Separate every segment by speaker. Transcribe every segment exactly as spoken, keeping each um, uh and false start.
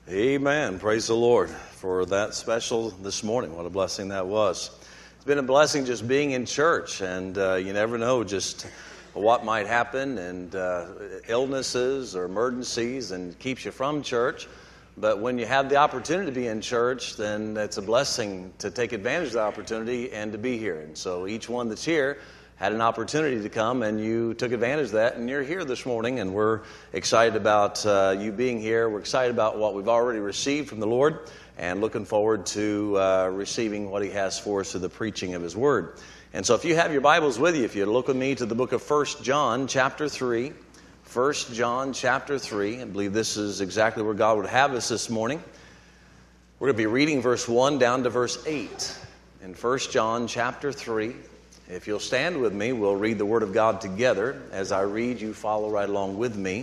Speaker 1: Amen. Praise the Lord for that special this morning. What a blessing that was. It's been a blessing just being in church, and uh, you never know just what might happen, and uh, illnesses or emergencies, and keeps you from church. But when you have the opportunity to be in church, then it's a blessing to take advantage of the opportunity and to be here. And so each one that's here had an opportunity to come, and you took advantage of that, and you're here this morning, and we're excited about uh, you being here. We're excited about what we've already received from the Lord, and looking forward to uh, receiving what He has for us through the preaching of His Word. And so if you have your Bibles with you, if you look with me to the book of First John chapter three, First John chapter three, I believe this is exactly where God would have us this morning. We're going to be reading verse one down to verse eight in First John chapter three. If you'll stand with me, we'll read the Word of God together. As I read, you follow right along with me.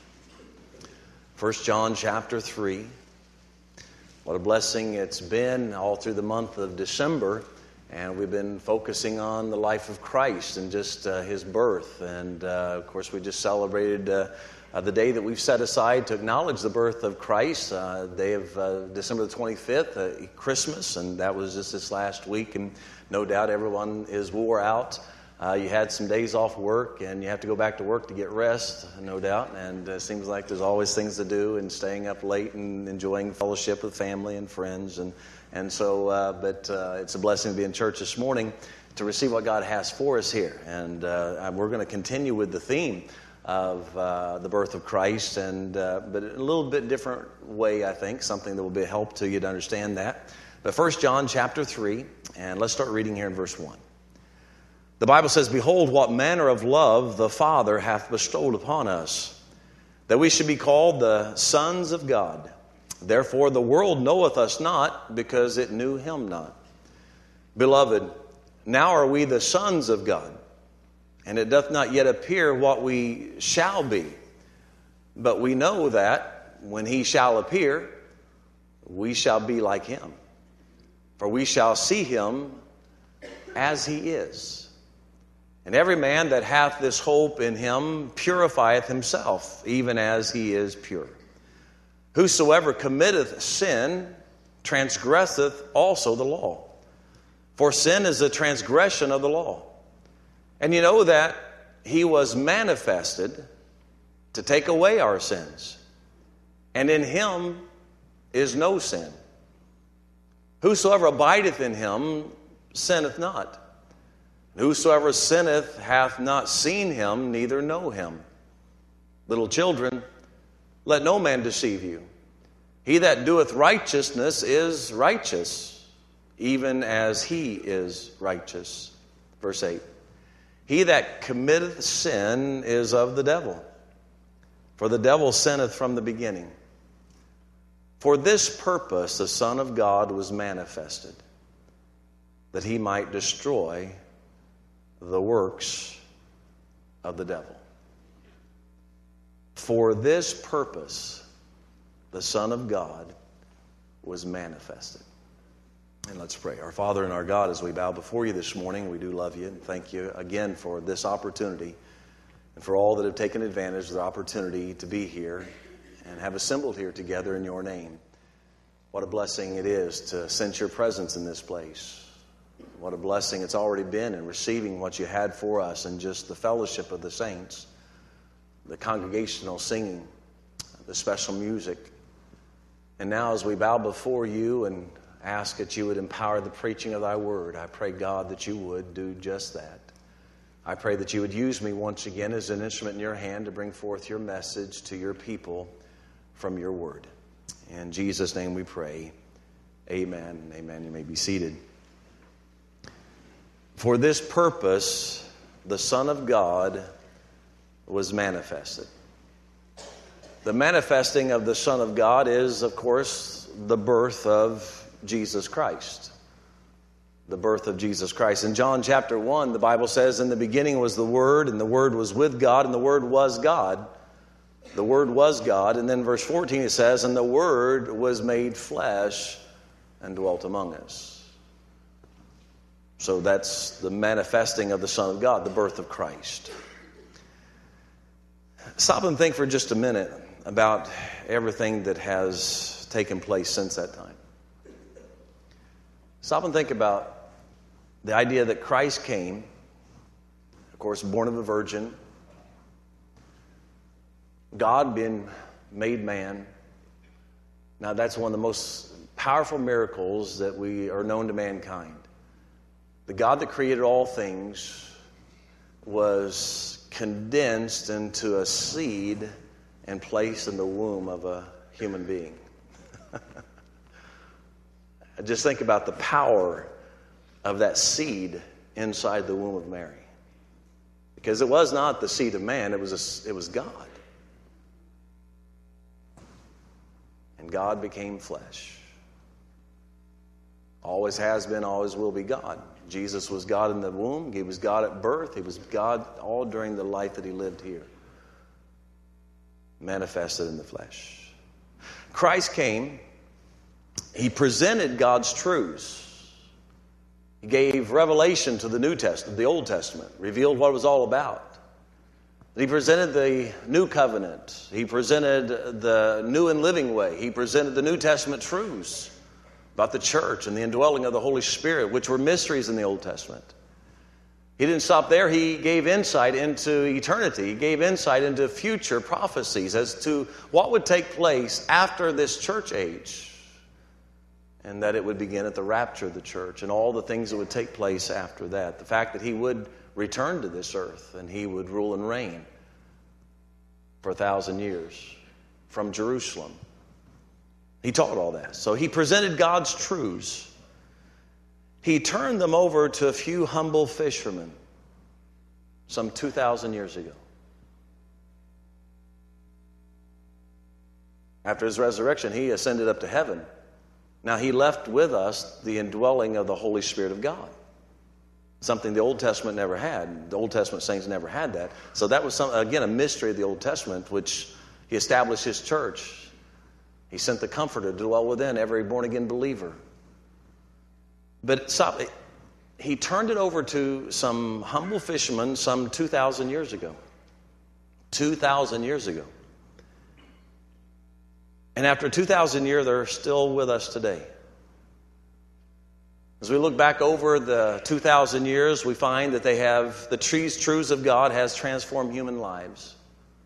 Speaker 1: First John chapter three. What a blessing it's been all through the month of December. And we've been focusing on the life of Christ and just uh, His birth. And, uh, of course, we just celebrated uh, uh, the day that we've set aside to acknowledge the birth of Christ, uh, day of uh, December the twenty-fifth, uh, Christmas, and that was just this last week. And no doubt everyone is wore out. Uh, you had some days off work, and you have to go back to work to get rest, no doubt. And it seems like there's always things to do, and staying up late and enjoying fellowship with family and friends. And and so, uh, but uh, it's a blessing to be in church this morning to receive what God has for us here. And uh, we're going to continue with the theme of uh, the birth of Christ, and uh, but in a little bit different way, I think, something that will be a help to you to understand that. But First John chapter three, and let's start reading here in verse one. The Bible says, "Behold, what manner of love the Father hath bestowed upon us, that we should be called the sons of God. Therefore the world knoweth us not, because it knew Him not. Beloved, now are we the sons of God, and it doth not yet appear what we shall be. But we know that when He shall appear, we shall be like Him. For we shall see Him as He is. And every man that hath this hope in Him purifieth himself, even as he is pure. Whosoever committeth sin transgresseth also the law. For sin is a transgression of the law. And you know that He was manifested to take away our sins. And in Him is no sin. Whosoever abideth in Him sinneth not. Whosoever sinneth hath not seen Him, neither know Him. Little children, let no man deceive you. He that doeth righteousness is righteous, even as He is righteous." Verse eight. "He that committeth sin is of the devil, for the devil sinneth from the beginning. For this purpose the Son of God was manifested, that He might destroy the works of the devil." For this purpose the Son of God was manifested. And let's pray. Our Father and our God, as we bow before You this morning, we do love You and thank You again for this opportunity and for all that have taken advantage of the opportunity to be here and have assembled here together in Your name. What a blessing it is to sense Your presence in this place. What a blessing it's already been in receiving what You had for us and just the fellowship of the saints, the congregational singing, the special music. And now as we bow before You and ask that You would empower the preaching of Thy word, I pray, God, that You would do just that. I pray that You would use me once again as an instrument in Your hand to bring forth Your message to Your people from Your word. In Jesus' name we pray. Amen. Amen. You may be seated. For this purpose the Son of God was manifested. The manifesting of the Son of God is, of course, the birth of Jesus Christ. The birth of Jesus Christ. In John chapter one, the Bible says, "In the beginning was the Word, and the Word was with God, and the Word was God." The Word was God. And then verse fourteen it says, "And the Word was made flesh and dwelt among us." So that's the manifesting of the Son of God, the birth of Christ. Stop and think for just a minute about everything that has taken place since that time. Stop and think about the idea that Christ came, of course, born of a virgin, God being made man. Now, that's one of the most powerful miracles that we are known to mankind. The God that created all things was condensed into a seed and placed in the womb of a human being. Just think about the power of that seed inside the womb of Mary. Because it was not the seed of man, it was, a, it was God. And God became flesh. Always has been, always will be God. Jesus was God in the womb. He was God at birth. He was God all during the life that he lived here. Manifested in the flesh. Christ came. He presented God's truths. He gave revelation to the New Testament, the Old Testament, revealed what it was all about. He presented the new covenant. He presented the new and living way. He presented the New Testament truths about the church and the indwelling of the Holy Spirit, which were mysteries in the Old Testament. He didn't stop there. He gave insight into eternity. He gave insight into future prophecies as to what would take place after this church age, and that it would begin at the rapture of the church and all the things that would take place after that. The fact that he would return to this earth and he would rule and reign for a thousand years from Jerusalem. He taught all that. So he presented God's truths. He turned them over to a few humble fishermen some two thousand years ago. After his resurrection, he ascended up to heaven. Now, he left with us the indwelling of the Holy Spirit of God. Something the Old Testament never had. The Old Testament saints never had that. So that was, some, again, a mystery of the Old Testament, which he established his church. He sent the Comforter to dwell within every born-again believer. But stop, he turned it over to some humble fishermen some two thousand years ago. two thousand years ago. And after two thousand years, they're still with us today. As we look back over the two thousand years, we find that they have, the trees, truths of God has transformed human lives.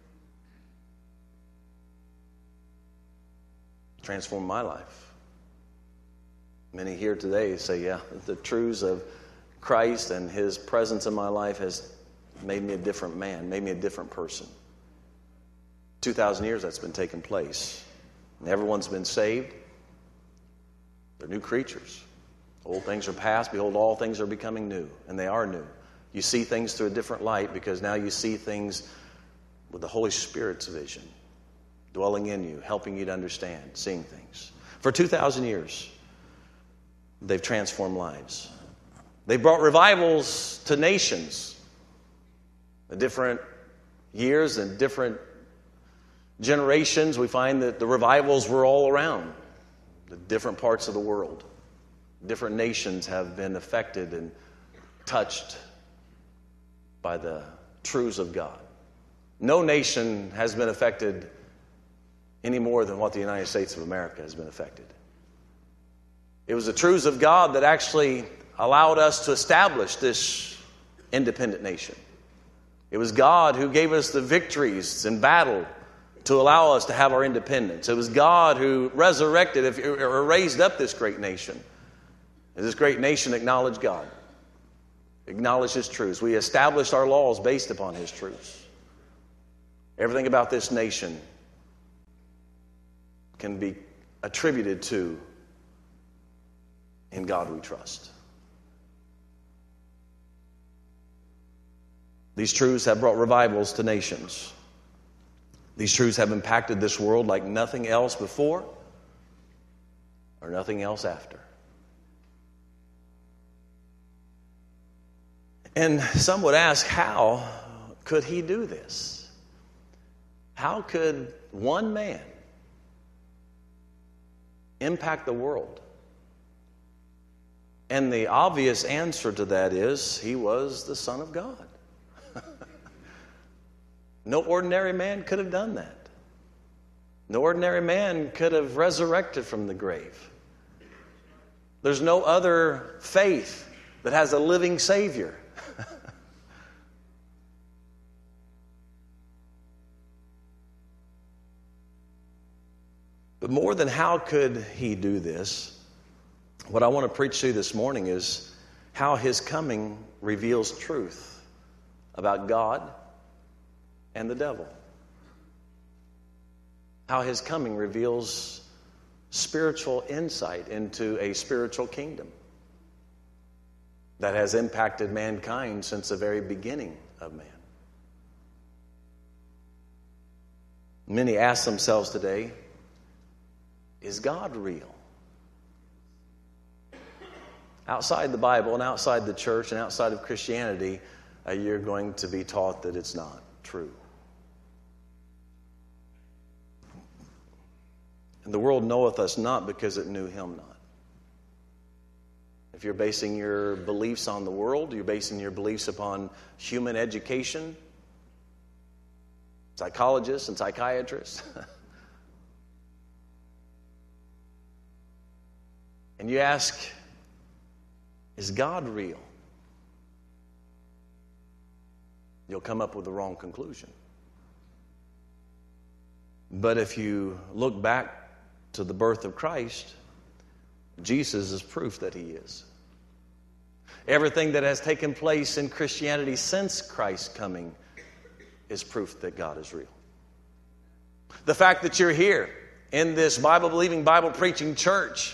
Speaker 1: Transformed my life. Many here today say, yeah, the truths of Christ and his presence in my life has made me a different man, made me a different person. two thousand years that's been taking place. And everyone's been saved. They're new creatures. Old things are past. Behold, all things are becoming new. And they are new. You see things through a different light because now you see things with the Holy Spirit's vision, dwelling in you, helping you to understand, seeing things. For two thousand years, they've transformed lives. They brought revivals to nations. The different years and different generations, we find that the revivals were all around the different parts of the world. Different nations have been affected and touched by the truths of God. No nation has been affected any more than what the United States of America has been affected. It was the truths of God that actually allowed us to establish this independent nation. It was God who gave us the victories in battle to allow us to have our independence. It was God who resurrected or raised up this great nation. And this great nation acknowledged God, acknowledged his truths. We established our laws based upon his truths. Everything about this nation can be attributed to "In God We Trust." These truths have brought revivals to nations. These truths have impacted this world like nothing else before or nothing else after. And some would ask, how could he do this? How could one man impact the world? And the obvious answer to that is, he was the Son of God. No ordinary man could have done that. No ordinary man could have resurrected from the grave. There's no other faith that has a living Savior. But more than how could he do this, what I want to preach to you this morning is how his coming reveals truth about God and the devil. How his coming reveals spiritual insight into a spiritual kingdom that has impacted mankind since the very beginning of man. Many ask themselves today, is God real? Outside the Bible and outside the church and outside of Christianity, uh, you're going to be taught that it's not true. And the world knoweth us not because it knew him not. If you're basing your beliefs on the world, you're basing your beliefs upon human education, psychologists and psychiatrists, and you ask, is God real? You'll come up with the wrong conclusion. But if you look back to the birth of Christ, Jesus is proof that he is. Everything that has taken place in Christianity since Christ's coming is proof that God is real. The fact that you're here in this Bible-believing, Bible-preaching church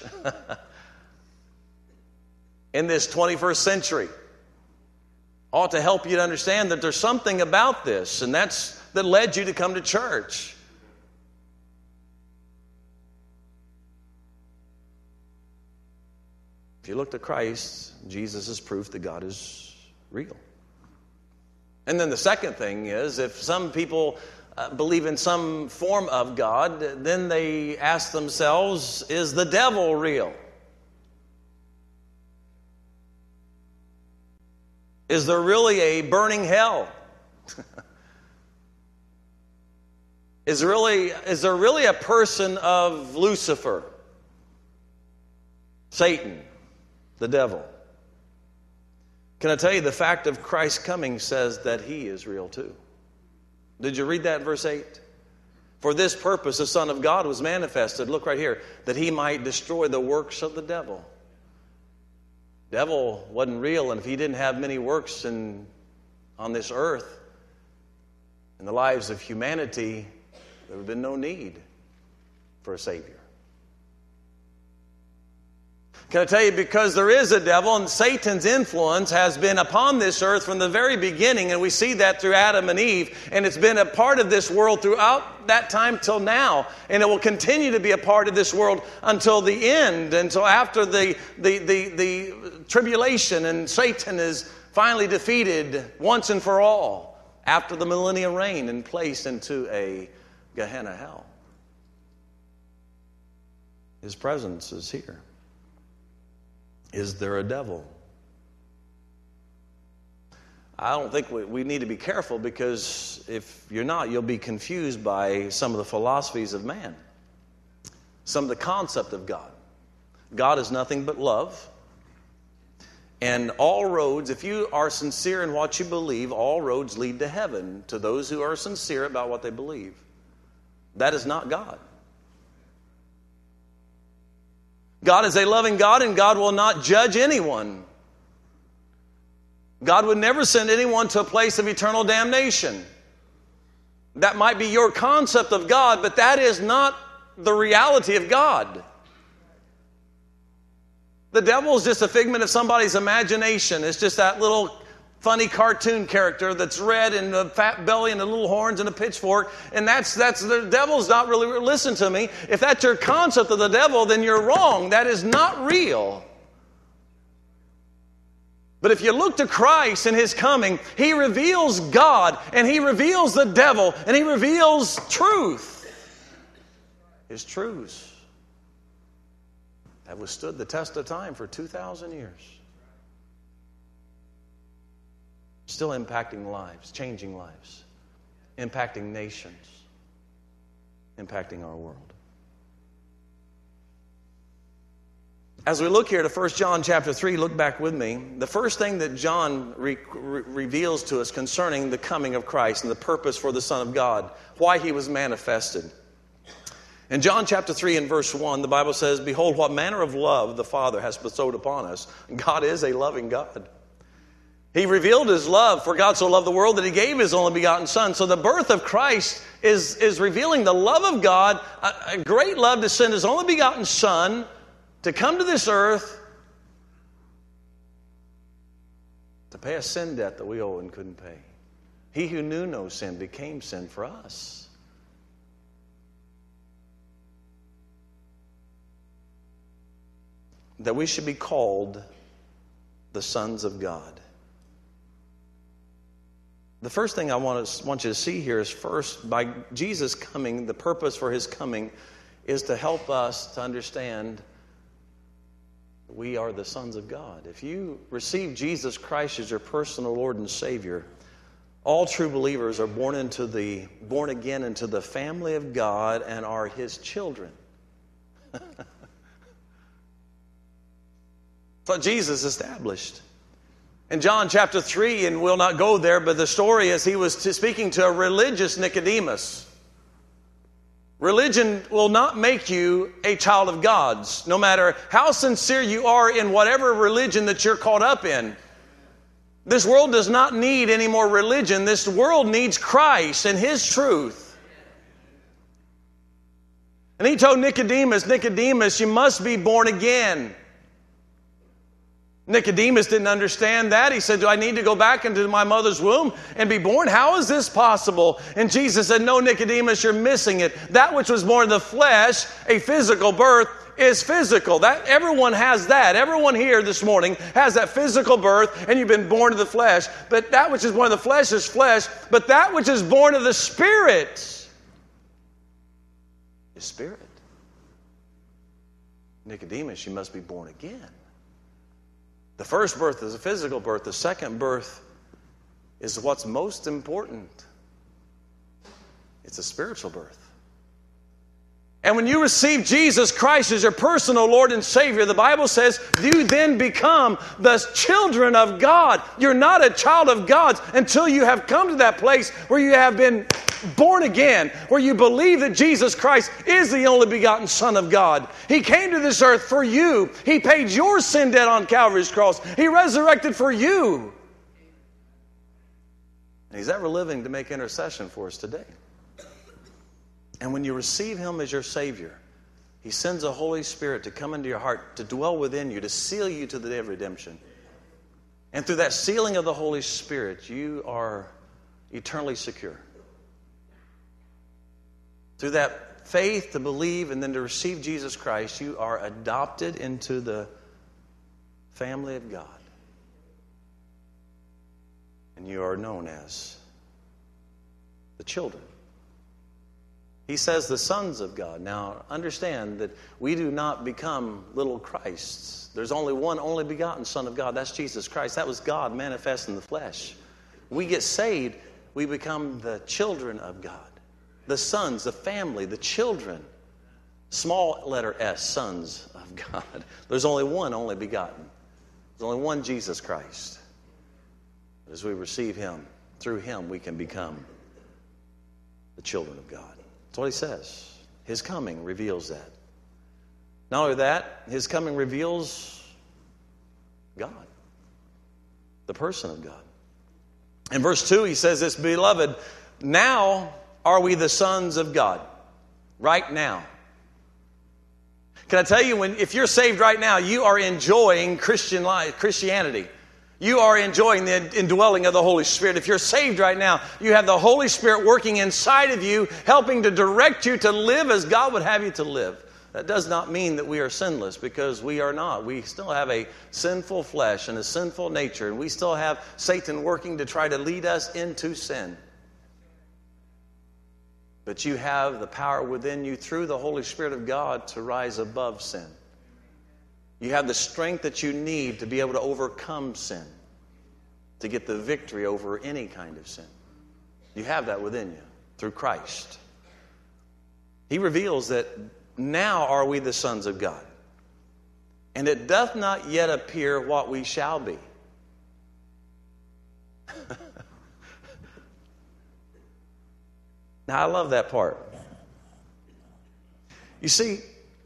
Speaker 1: in this twenty-first century ought to help you to understand that there's something about this, and that's that led you to come to church. If you look to Christ, Jesus is proof that God is real. And then the second thing is, if some people uh, believe in some form of God, then they ask themselves, is the devil real? Is there really a burning hell? is, really, is there really a person of Lucifer, Satan, the devil? Can I tell you, the fact of Christ's coming says that he is real too. Did you read that in verse eight? For this purpose the Son of God was manifested, look right here, that he might destroy the works of the devil. Devil wasn't real, and if he didn't have many works in, on this earth, in the lives of humanity, there would have been no need for a Savior. Can I tell you, because there is a devil, and Satan's influence has been upon this earth from the very beginning, and we see that through Adam and Eve, and it's been a part of this world throughout that time till now, and it will continue to be a part of this world until the end, until after the, the, the, the tribulation, and Satan is finally defeated once and for all, after the millennium reign and placed into a Gehenna hell. His presence is here. Is there a devil? I don't think we, we need to be careful, because if you're not, you'll be confused by some of the philosophies of man, some of the concept of God. God is nothing but love. And all roads, if you are sincere in what you believe, all roads lead to heaven to those who are sincere about what they believe. That is not God. God is a loving God, and God will not judge anyone. God would never send anyone to a place of eternal damnation. That might be your concept of God, but that is not the reality of God. The devil is just a figment of somebody's imagination. It's just that little funny cartoon character that's red and a fat belly and the little horns and a pitchfork. And that's, that's the devil's not really, listen to me. If that's your concept of the devil, then you're wrong. That is not real. But if you look to Christ and his coming, he reveals God, and he reveals the devil, and he reveals truth. His truths have withstood the test of time for two thousand years. Still impacting lives, changing lives, impacting nations. impacting our world. As we look here to First John chapter three, look back with me. The first thing that John re- re- reveals to us concerning the coming of Christ and the purpose for the Son of God, why he was manifested. In John chapter three and verse one, the Bible says, "Behold, what manner of love the Father has bestowed upon us." God is a loving God. He revealed his love, for God so loved the world that he gave his only begotten Son. So the birth of Christ is, is revealing the love of God, a, a great love to send his only begotten Son to come to this earth to pay a sin debt that we owe and couldn't pay. He who knew no sin became sin for us. That we should be called the sons of God. The first thing I want, to, want you to see here is first, by Jesus coming, the purpose for his coming is to help us to understand we are the sons of God. If you receive Jesus Christ as your personal Lord and Savior, all true believers are born into the born again into the family of God and are his children. That's what Jesus established. In John chapter three, and we'll not go there, but the story is he was speaking to a religious Nicodemus. Religion will not make you a child of God's, no matter how sincere you are in whatever religion that you're caught up in. This world does not need any more religion. This world needs Christ and his truth. And he told Nicodemus, Nicodemus, you must be born again. Nicodemus didn't understand that. He said, do I need to go back into my mother's womb and be born? How is this possible? And Jesus said, no, Nicodemus, you're missing it. That which was born of the flesh, a physical birth, is physical. That everyone has that. Everyone here this morning has that physical birth, and you've been born of the flesh. But that which is born of the flesh is flesh. But that which is born of the Spirit is spirit. Nicodemus, you must be born again. The first birth is a physical birth. The second birth is what's most important. It's a spiritual birth. And when you receive Jesus Christ as your personal Lord and Savior, the Bible says you then become the children of God. You're not a child of God until you have come to that place where you have been born again, where you believe that Jesus Christ is the only begotten Son of God. He came to this earth for you. He paid your sin debt on Calvary's cross. He resurrected for you. And he's ever living to make intercession for us today. And when you receive him as your Savior, he sends the Holy Spirit to come into your heart, to dwell within you, to seal you to the day of redemption. And through that sealing of the Holy Spirit, you are eternally secure. Through that faith to believe and then to receive Jesus Christ, you are adopted into the family of God. And you are known as the children. He says the sons of God. Now, understand that we do not become little Christs. There's only one only begotten Son of God. That's Jesus Christ. That was God manifest in the flesh. We get saved, we become the children of God. The sons, the family, the children. Small letter S, sons of God. There's only one only begotten. There's only one Jesus Christ. As we receive him, through him we can become the children of God. That's what he says. His coming reveals that. Not only that, his coming reveals God, the person of God. In verse two, he says this, beloved, now are we the sons of God. Right now. Can I tell you, when if you're saved right now, you are enjoying Christian life, Christianity. You are enjoying the indwelling of the Holy Spirit. If you're saved right now, you have the Holy Spirit working inside of you, helping to direct you to live as God would have you to live. That does not mean that we are sinless, because we are not. We still have a sinful flesh and a sinful nature, and we still have Satan working to try to lead us into sin. But you have the power within you through the Holy Spirit of God to rise above sin. You have the strength that you need to be able to overcome sin, to get the victory over any kind of sin. You have that within you through Christ. He reveals that now are we the sons of God. And it doth not yet appear what we shall be. Now, I love that part. You see,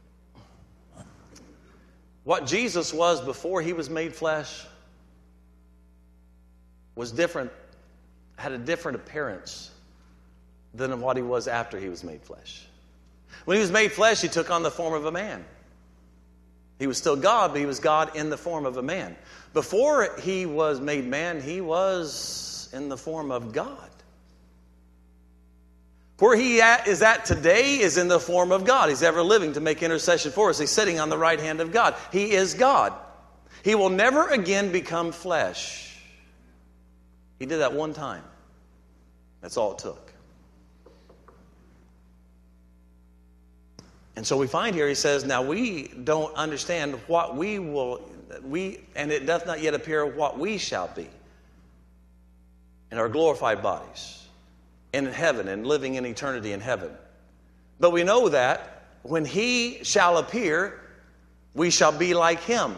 Speaker 1: what Jesus was before he was made flesh was different, had a different appearance than what he was after he was made flesh. When he was made flesh, he took on the form of a man. He was still God, but he was God in the form of a man. Before he was made man, he was in the form of God. Where he at, is at today is in the form of God. He's ever living to make intercession for us. He's sitting on the right hand of God. He is God. He will never again become flesh. He did that one time. That's all it took. And so we find here, he says, now we don't understand what we will, we, and it doth not yet appear what we shall be in our glorified bodies, in heaven and living in eternity in heaven. But we know that when he shall appear, we shall be like him.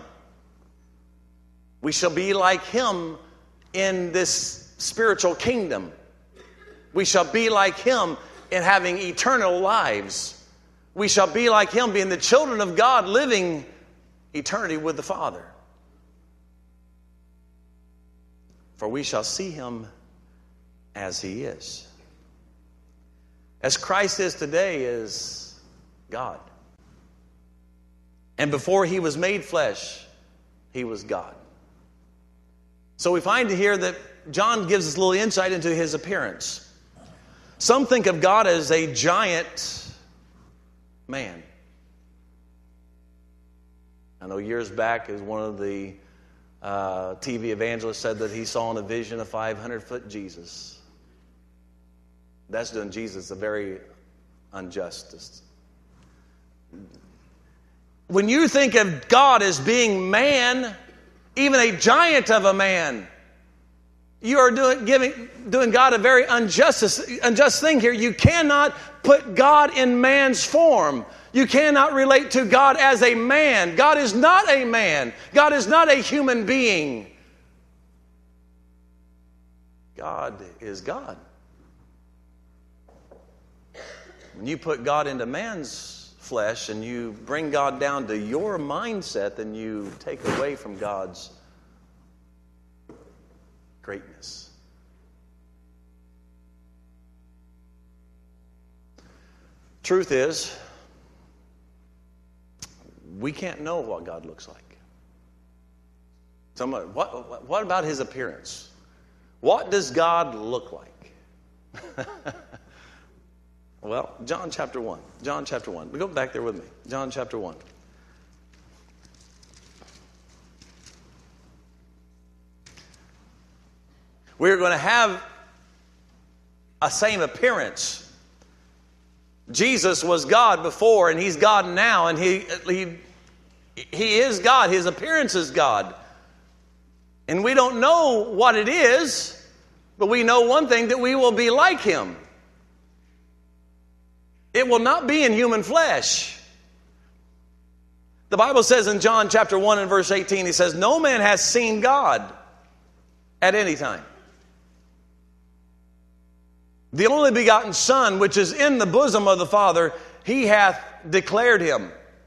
Speaker 1: We shall be like him in this spiritual kingdom. We shall be like him in having eternal lives. We shall be like him, being the children of God, living eternity with the Father. For we shall see him as he is. As Christ is today is God. And before he was made flesh, he was God. So we find here that John gives us a little insight into his appearance. Some think of God as a giant man. I know years back, as one of the uh, T V evangelists said that he saw in a vision a five hundred foot Jesus. That's doing Jesus a very injustice. When you think of God as being man, even a giant of a man, you are doing, giving, doing God a very unjust, unjust thing here. You cannot put God in man's form. You cannot relate to God as a man. God is not a man. God is not a human being. God is God. When you put God into man's flesh and you bring God down to your mindset, then you take away from God's greatness. Truth is, we can't know what God looks like. Somebody, what, what about his appearance? What does God look like? Well, John chapter one. John chapter one. Go back there with me. John chapter one. We're going to have a same appearance. Jesus was God before, and he's God now, and he, he, he is God. His appearance is God. And we don't know what it is, but we know one thing, that we will be like him. It will not be in human flesh. The Bible says in John chapter one and verse eighteen, he says, no man has seen God at any time. The only begotten Son, which is in the bosom of the Father, he hath declared him.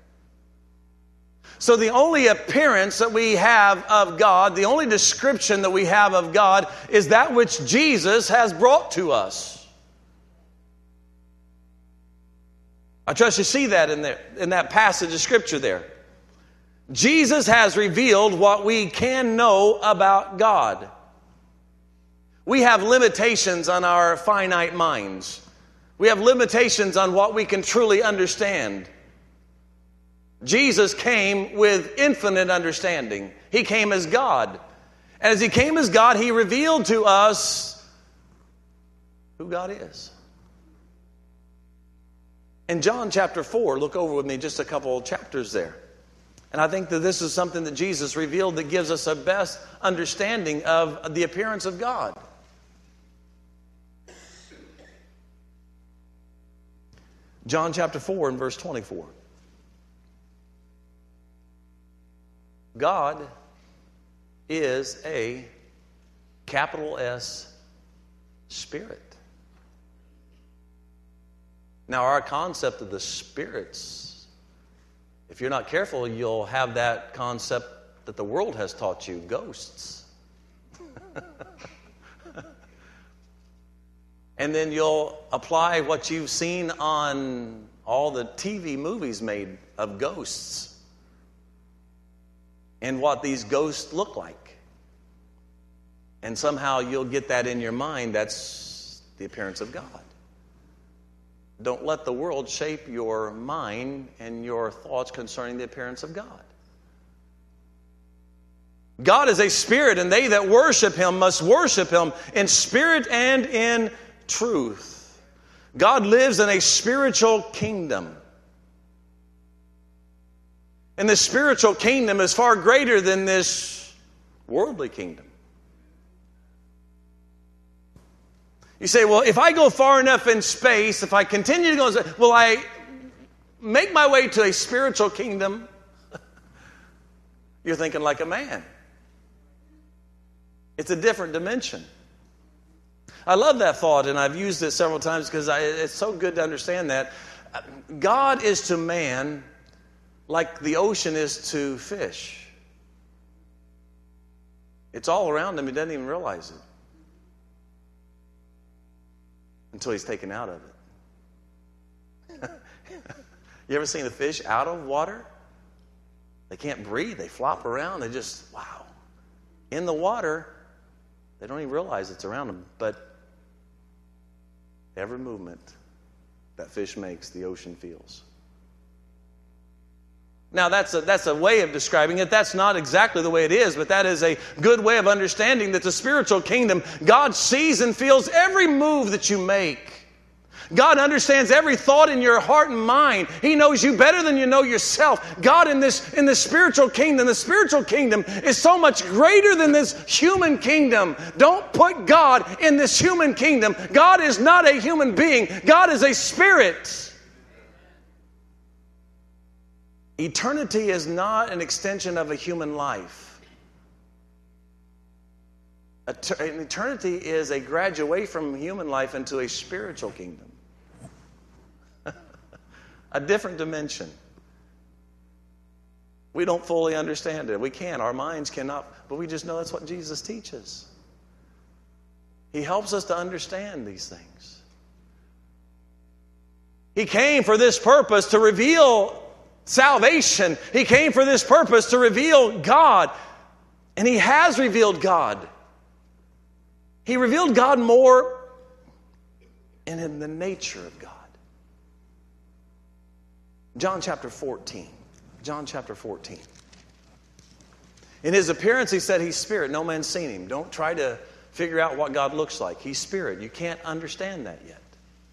Speaker 1: So the only appearance that we have of God, the only description that we have of God, is that which Jesus has brought to us. I trust you see that in there, in that passage of Scripture there. Jesus has revealed what we can know about God. We have limitations on our finite minds. We have limitations on what we can truly understand. Jesus came with infinite understanding. He came as God. And as he came as God, he revealed to us who God is. In John chapter four, look over with me just a couple of chapters there. And I think that this is something that Jesus revealed that gives us a best understanding of the appearance of God. John chapter four and verse twenty-four. God is a capital S Spirit. Now, our concept of the spirits, if you're not careful, you'll have that concept that the world has taught you, ghosts. And then you'll apply what you've seen on all the T V movies made of ghosts and what these ghosts look like. And somehow you'll get that in your mind. That's the appearance of God. Don't let the world shape your mind and your thoughts concerning the appearance of God. God is a spirit, and they that worship him must worship him in spirit and in truth. God lives in a spiritual kingdom. And the spiritual kingdom is far greater than this worldly kingdom. You say, well, if I go far enough in space, if I continue to go, will I make my way to a spiritual kingdom? You're thinking like a man. It's a different dimension. I love that thought, and I've used it several times because I, it's so good to understand that. God is to man like the ocean is to fish. It's all around him. He doesn't even realize it until he's taken out of it. You ever seen a fish out of water? They can't breathe. They flop around. They just, wow. In the water, they don't even realize it's around them. But every movement that fish makes, the ocean feels. Now, that's a, that's a way of describing it. That's not exactly the way it is, but that is a good way of understanding that the spiritual kingdom, God sees and feels every move that you make. God understands every thought in your heart and mind. He knows you better than you know yourself. God in this in the spiritual kingdom, the spiritual kingdom is so much greater than this human kingdom. Don't put God in this human kingdom. God is not a human being. God is a spirit. Eternity is not an extension of a human life. An eternity is a graduate from human life into a spiritual kingdom. A different dimension. We don't fully understand it. We can't. Our minds cannot. But we just know that's what Jesus teaches. He helps us to understand these things. He came for this purpose, to reveal salvation. He came for this purpose, to reveal God. And He has revealed God. He revealed God more and in the nature of God. John chapter fourteen. John chapter fourteen. In His appearance, He said He's spirit. No man's seen Him. Don't try to figure out what God looks like. He's spirit. You can't understand that yet.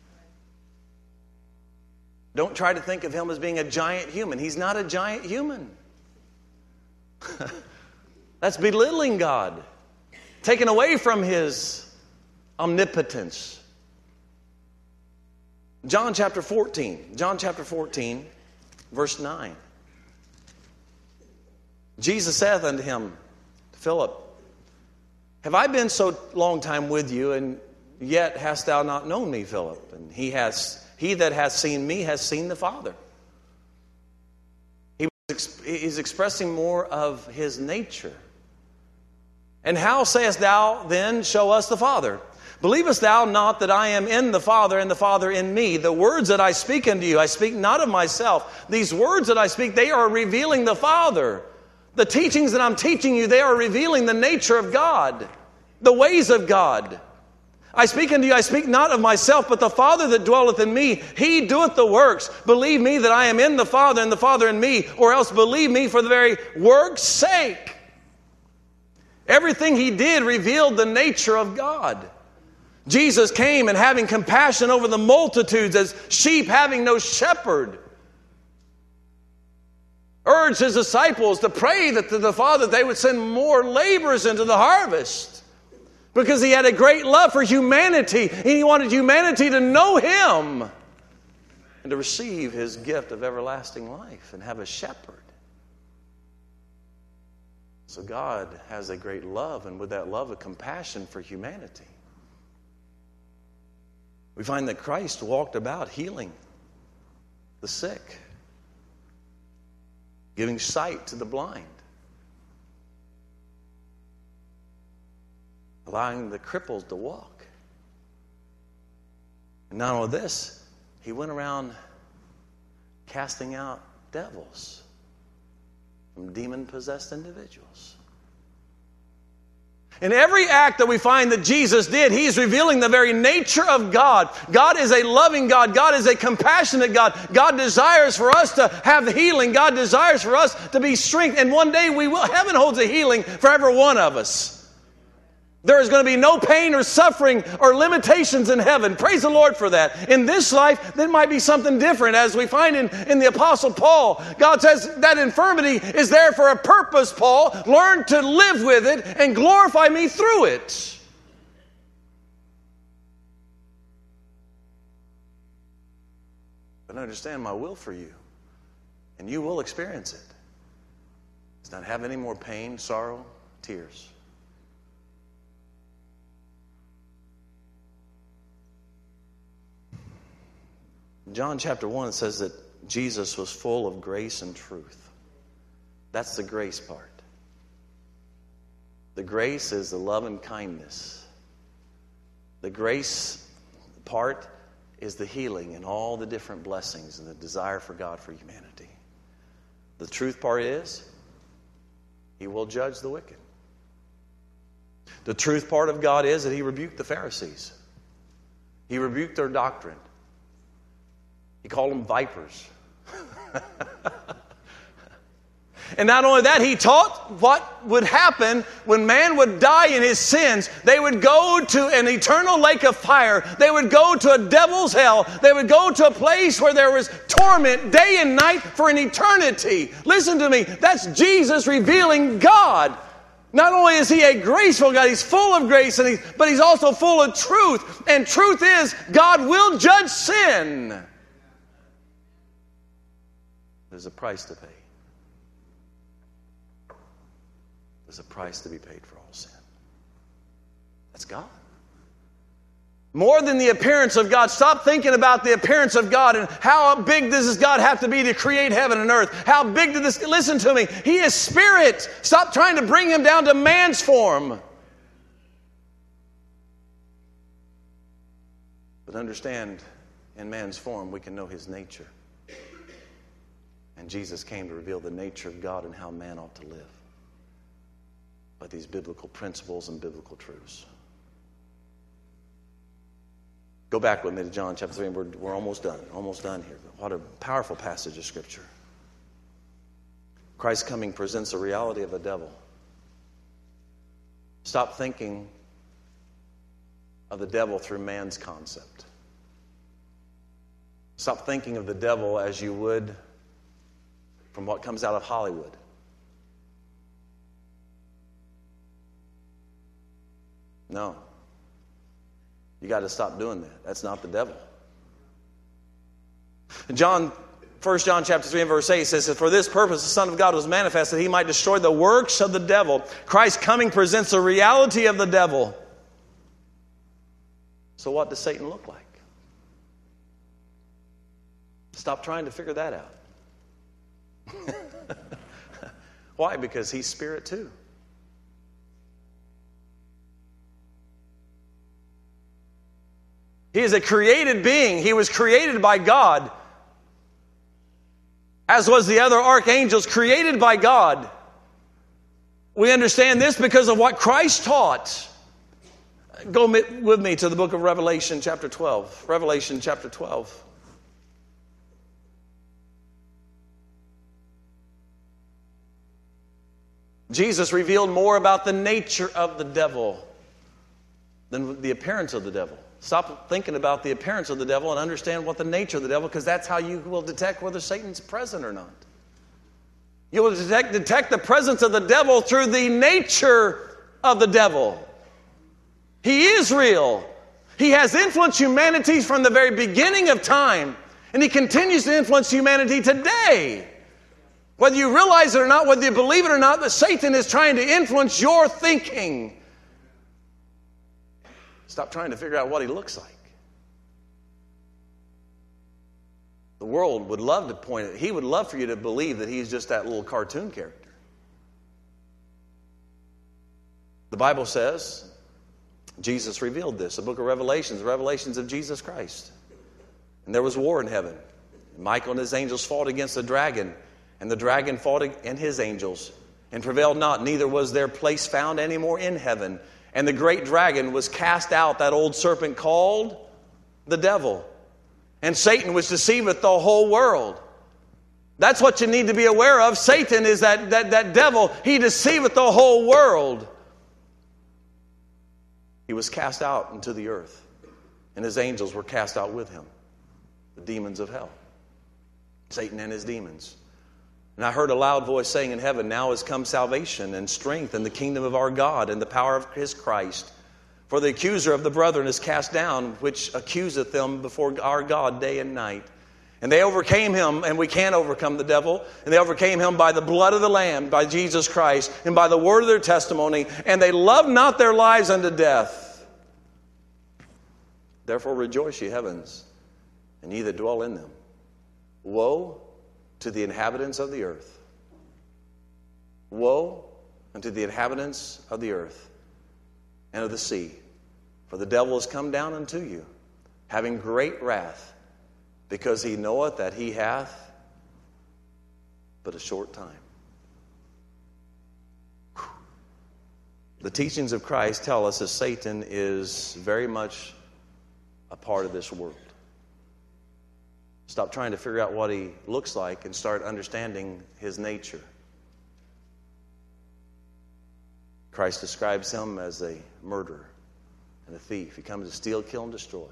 Speaker 1: Don't try to think of Him as being a giant human. He's not a giant human. That's belittling God. Taken away from His omnipotence. John chapter fourteen. John chapter fourteen, verse nine. Jesus saith unto him, Philip, have I been so long time with you, and yet hast thou not known me, Philip? And he has he that hath seen me has seen the Father. He was, he's expressing more of His nature. And how sayest thou then, show us the Father? Believest thou not that I am in the Father, and the Father in me? The words that I speak unto you, I speak not of myself. These words that I speak, they are revealing the Father. The teachings that I'm teaching you, they are revealing the nature of God, the ways of God. I speak unto you, I speak not of myself, but the Father that dwelleth in me, He doeth the works. Believe me that I am in the Father, and the Father in me, or else believe me for the very work's sake. Everything He did revealed the nature of God. Jesus came and having compassion over the multitudes as sheep having no shepherd, urged His disciples to pray that to the Father they would send more laborers into the harvest, because He had a great love for humanity and He wanted humanity to know Him. and to receive his gift of everlasting life and have a shepherd. So God has a great love, and with that love, a compassion for humanity. We find that Christ walked about healing the sick, giving sight to the blind, allowing the cripples to walk. And not only this, he went around casting out devils from demon-possessed individuals. In every act that we find that Jesus did, he's revealing the very nature of God. God is a loving God. God is a compassionate God. God desires for us to have healing. God desires for us to be strength. And one day we will. Heaven holds a healing for every one of us. There is going to be no pain or suffering or limitations in heaven. Praise the Lord for that. In this life, there might be something different. As we find in, in the Apostle Paul, God says that infirmity is there for a purpose, Paul. Learn to live with it and glorify me through it. But understand my will for you, and you will experience it. It's not have any more pain, sorrow, tears. John chapter one says that Jesus was full of grace and truth. That's the grace part. The grace is the love and kindness. The grace part is the healing and all the different blessings and the desire for God for humanity. The truth part is he will judge the wicked. The truth part of God is that he rebuked the Pharisees. He rebuked their doctrine. He called them vipers. And not only that, he taught what would happen when man would die in his sins. They would go to an eternal lake of fire. They would go to a devil's hell. They would go to a place where there was torment day and night for an eternity. Listen to me. That's Jesus revealing God. Not only is he a graceful God, he's full of grace, and he's, but he's also full of truth. And truth is, God will judge sin. There's a price to pay. There's a price to be paid for all sin. That's God. More than the appearance of God. Stop thinking about the appearance of God and how big does this God have to be to create heaven and earth. How big did this... Listen to me. He is spirit. Stop trying to bring him down to man's form. But understand, in man's form, we can know his nature. And Jesus came to reveal the nature of God and how man ought to live by these biblical principles and biblical truths. Go back with me to John chapter three, and we're, we're almost done. Almost done here. What a powerful passage of Scripture. Christ's coming presents a reality of the devil. Stop thinking of the devil through man's concept. Stop thinking of the devil as you would from what comes out of Hollywood. No. You got to stop doing that. That's not the devil. John, First John chapter three and verse eight says that for this purpose the Son of God was manifest, that he might destroy the works of the devil. Christ's coming presents a reality of the devil. So what does Satan look like? Stop trying to figure that out. Why? Because he's spirit too. He is a created being. He was created by God. As was the other archangels, created by God. We understand this because of what Christ taught. Go with me to the book of Revelation chapter twelve. Revelation chapter twelve. Jesus revealed more about the nature of the devil than the appearance of the devil. Stop thinking about the appearance of the devil and understand what the nature of the devil, because that's how you will detect whether Satan's present or not. You will detect, detect the presence of the devil through the nature of the devil. He is real. He has influenced humanity from the very beginning of time. And he continues to influence humanity today. Whether you realize it or not, whether you believe it or not, that Satan is trying to influence your thinking. Stop trying to figure out what he looks like. The world would love to point it. He would love for you to believe that he's just that little cartoon character. The Bible says, Jesus revealed this, the book of Revelations, the revelations of Jesus Christ. And there was war in heaven. Michael and his angels fought against the dragon, and the dragon fought and his angels, and prevailed not, neither was their place found any more in heaven. And the great dragon was cast out, that old serpent called the devil. And Satan which deceiveth the whole world. That's what you need to be aware of. Satan is that, that, that devil. He deceiveth the whole world. He was cast out into the earth, and his angels were cast out with him, the demons of hell, Satan and his demons. And I heard a loud voice saying in heaven, now is come salvation and strength and the kingdom of our God and the power of his Christ. For the accuser of the brethren is cast down, which accuseth them before our God day and night. And they overcame him, and we can't overcome the devil. And they overcame him by the blood of the Lamb, by Jesus Christ, and by the word of their testimony. And they loved not their lives unto death. Therefore rejoice, ye heavens, and ye that dwell in them. Woe to the inhabitants of the earth. Woe unto the inhabitants of the earth and of the sea. For the devil is come down unto you, having great wrath, because he knoweth that he hath but a short time. Whew. The teachings of Christ tell us that Satan is very much a part of this world. Stop trying to figure out what he looks like and start understanding his nature. Christ describes him as a murderer and a thief. He comes to steal, kill, and destroy.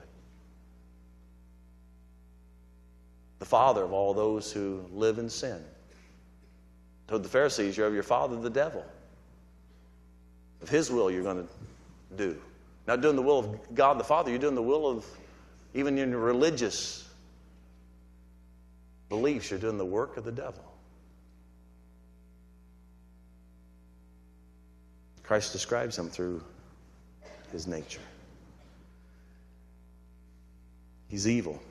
Speaker 1: The father of all those who live in sin. Told the Pharisees, you're of your father, the devil. Of his will you're going to do. Not doing the will of God the Father, you're doing the will of, even in your religious beliefs, you're doing the work of the devil. Christ describes him through his nature. He's evil.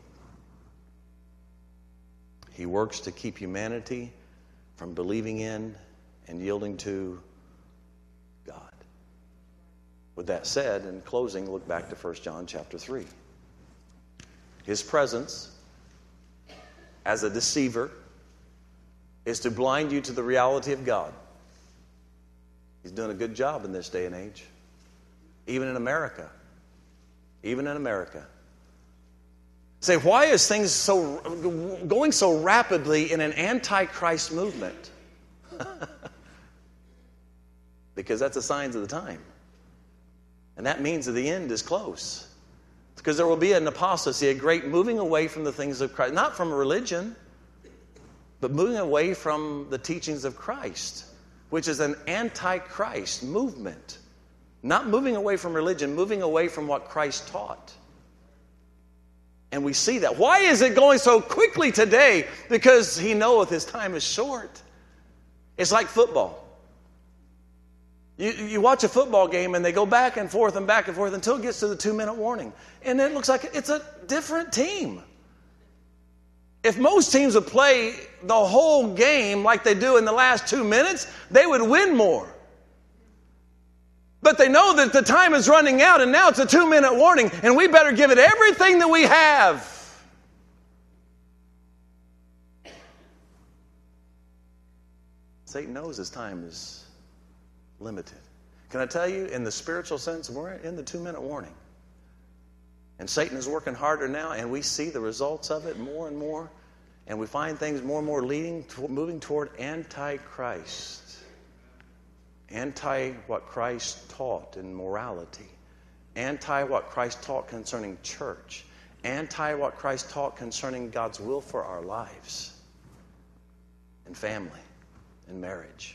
Speaker 1: He works to keep humanity from believing in and yielding to God. With that said, in closing, look back to First John chapter three. His presence as a deceiver is to blind you to the reality of God. He's doing a good job in this day and age. Even in America. Even in America. Say, why is things so going so rapidly in an anti-Christ movement? Because that's the signs of the time. And that means that the end is close. Because there will be an apostasy, a great moving away from the things of Christ. Not from religion, but moving away from the teachings of Christ, which is an anti-Christ movement. Not moving away from religion, moving away from what Christ taught. And we see that. Why is it going so quickly today? Because he knoweth his time is short. It's like football. You, you watch a football game and they go back and forth and back and forth until it gets to the two-minute warning. And it looks like it's a different team. If most teams would play the whole game like they do in the last two minutes, they would win more. But they know that the time is running out and now it's a two-minute warning and we better give it everything that we have. Satan knows his time is limited. Can I tell you, in the spiritual sense, we're in the two-minute warning. And Satan is working harder now, and we see the results of it more and more. And we find things more and more leading, to, moving toward anti-Christ. Anti what Christ taught in morality. Anti what Christ taught concerning church. Anti what Christ taught concerning God's will for our lives. And family. And marriage.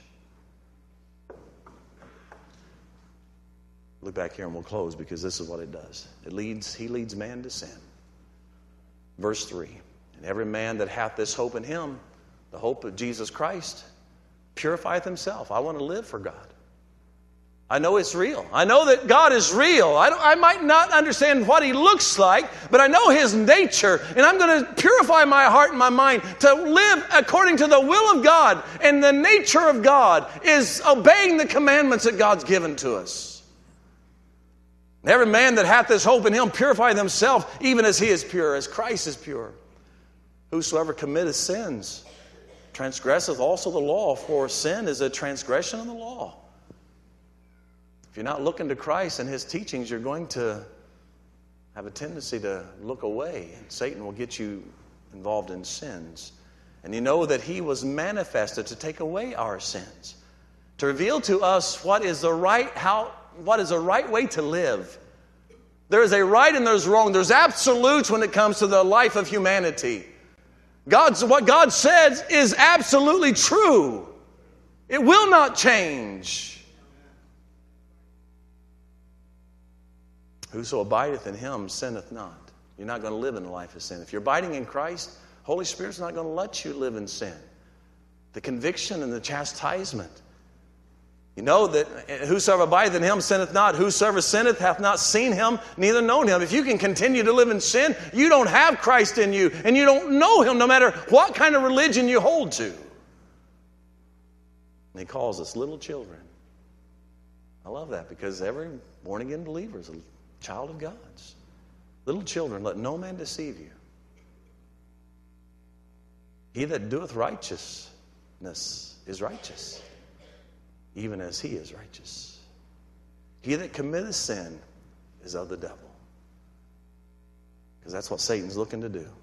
Speaker 1: Look back here and we'll close because this is what it does. It leads, he leads man to sin. Verse three. And every man that hath this hope in him, the hope of Jesus Christ, purifieth himself. I want to live for God. I know it's real. I know that God is real. I, don't, I might not understand what He looks like, but I know His nature, and I'm going to purify my heart and my mind to live according to the will of God. And the nature of God is obeying the commandments that God's given to us. And every man that hath this hope in Him purify himself, even as He is pure, as Christ is pure. Whosoever committeth sins transgresseth also the law, for sin is a transgression of the law. If you're not looking to Christ and His teachings, you're going to have a tendency to look away, and Satan will get you involved in sins. And you know that He was manifested to take away our sins, to reveal to us what is the right how what is the right way to live. There is a right and there's wrong. There's absolutes when it comes to the life of humanity. God's what God says is absolutely true. It will not change. Whoso abideth in Him sinneth not. You're not going to live in a life of sin. If you're abiding in Christ, Holy Spirit's not going to let you live in sin. The conviction and the chastisement. You know that whosoever abideth in Him sinneth not. Whosoever sinneth hath not seen Him, neither known Him. If you can continue to live in sin, you don't have Christ in you, and you don't know Him no matter what kind of religion you hold to. And He calls us little children. I love that, because every born-again believer is a child of God's. Little children, let no man deceive you. He that doeth righteousness is righteous, even as He is righteous. He that committeth sin is of the devil. Because that's what Satan's looking to do.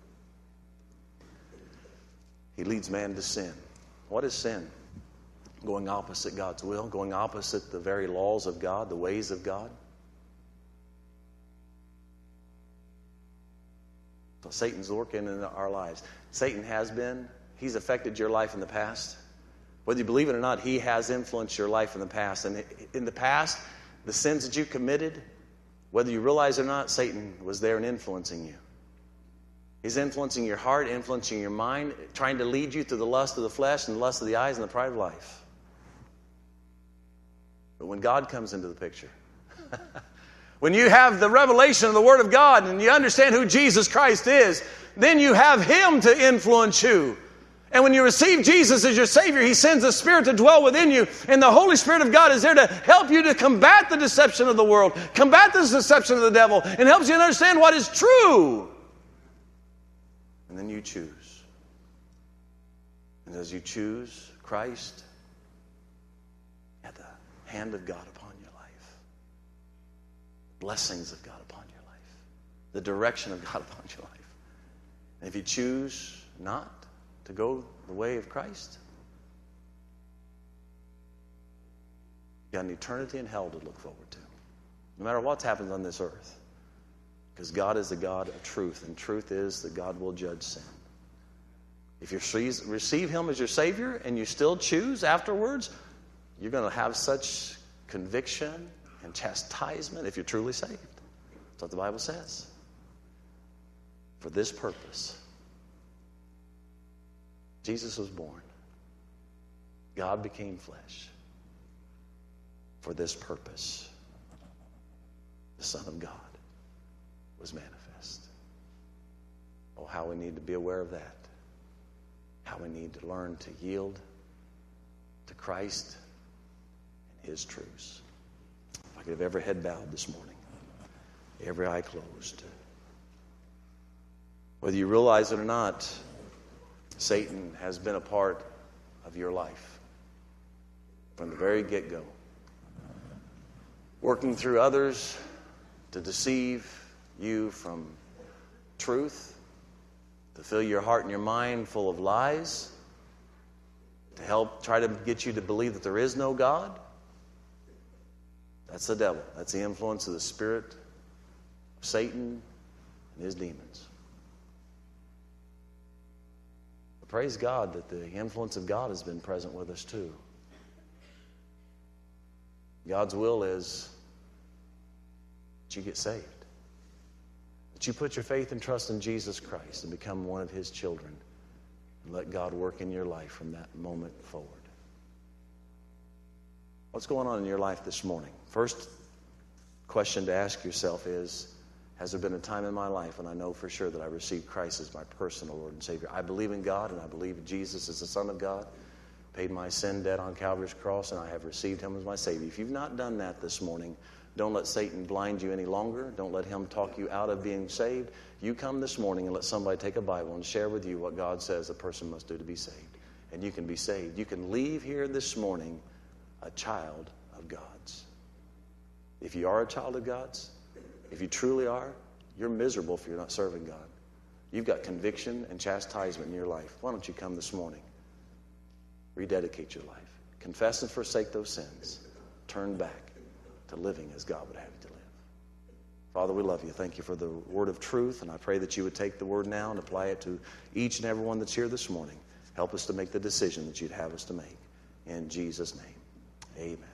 Speaker 1: He leads man to sin. What is sin? Going opposite God's will, going opposite the very laws of God, the ways of God. So Satan's working in our lives. Satan has been. He's affected your life in the past. Whether you believe it or not, he has influenced your life in the past. And in the past, the sins that you committed, whether you realize it or not, Satan was there and influencing you. He's influencing your heart, influencing your mind, trying to lead you to the lust of the flesh and the lust of the eyes and the pride of life. But when God comes into the picture, when you have the revelation of the Word of God and you understand who Jesus Christ is, then you have Him to influence you. And when you receive Jesus as your Savior, He sends the Spirit to dwell within you. And the Holy Spirit of God is there to help you to combat the deception of the world, combat the deception of the devil, and helps you to understand what is true. And then you choose. And as you choose Christ, you have the hand of God upon your life. Blessings of God upon your life. The direction of God upon your life. And if you choose not to go the way of Christ, you got an eternity in hell to look forward to. No matter what's happened on this earth. Because God is the God of truth, and truth is that God will judge sin. If you receive Him as your Savior and you still choose afterwards, you're going to have such conviction and chastisement if you're truly saved. That's what the Bible says. For this purpose, Jesus was born. God became flesh. For this purpose, the Son of God was manifest. Oh, how we need to be aware of that. How we need to learn to yield to Christ and His truths. If I could have every head bowed this morning, every eye closed. Whether you realize it or not, Satan has been a part of your life from the very get-go. Working through others to deceive you from truth, to fill your heart and your mind full of lies, to help try to get you to believe that there is no God. That's the devil. That's the influence of the spirit of Satan and his demons. But praise God that the influence of God has been present with us too. God's will is that you get saved. That you put your faith and trust in Jesus Christ and become one of his children. And let God work in your life from that moment forward. What's going on in your life this morning? First question to ask yourself is, has there been a time in my life when I know for sure that I received Christ as my personal Lord and Savior? I believe in God, and I believe Jesus is the Son of God, paid my sin debt on Calvary's cross, and I have received him as my Savior. If you've not done that this morning, don't let Satan blind you any longer. Don't let him talk you out of being saved. You come this morning and let somebody take a Bible and share with you what God says a person must do to be saved. And you can be saved. You can leave here this morning a child of God's. If you are a child of God's, if you truly are, you're miserable if you're not serving God. You've got conviction and chastisement in your life. Why don't you come this morning? Rededicate your life. Confess and forsake those sins. Turn back to living as God would have you to live. Father, we love you. Thank you for the word of truth, and I pray that you would take the word now and apply it to each and every one that's here this morning. Help us to make the decision that you'd have us to make. In Jesus' name, amen.